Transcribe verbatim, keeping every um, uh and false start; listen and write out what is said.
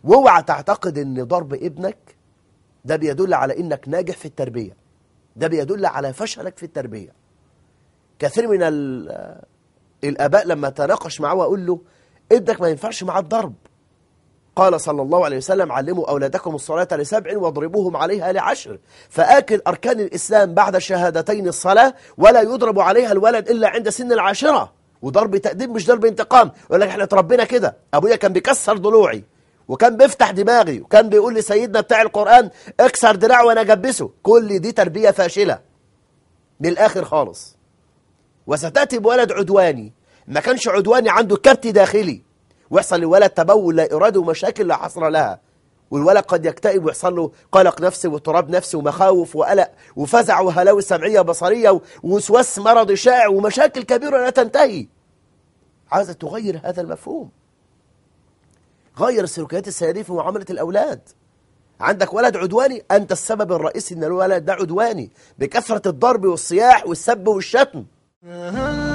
واوعى تعتقد ان ضرب ابنك ده بيدل على انك ناجح في التربية، ده بيدل على فشلك في التربية. كثير من الآباء لما تناقش معه وأقول له ابنك ما ينفعش مع الضرب، قال صلى الله عليه وسلم علموا أولادكم الصلاة لسبع واضربوهم عليها لعشر، فآكل أركان الإسلام بعد شهادتين الصلاة ولا يضرب عليها الولد إلا عند سن العاشرة. وضرب تأديب مش ضرب انتقام. يقول لك احنا اتربينا كده، أبويا كان بيكسر ضلوعي وكان بيفتح دماغي وكان بيقول لي سيدنا بتاع القرآن اكسر دراعه وانا اجبسه. كل دي تربية فاشلة من الآخر خالص. وستأتي بولد عدواني ما كانش عدواني، عنده كبت داخلي ويحصل للولد تبول لا إرادة ومشاكل لا حصر لها، والولد قد يكتئب ويحصل له قلق نفسي واضطراب نفسي ومخاوف وقلق وفزع وهلاوس سمعية بصرية ووسواس مرضي شائع ومشاكل كبيرة لا تنتهي. عايزة تغير هذا المفهوم، غير السلوكيات السيئة في معاملة الأولاد. عندك ولد عدواني، أنت السبب الرئيسي أن الولد ده عدواني بكثرة الضرب والصياح والسب والشتم.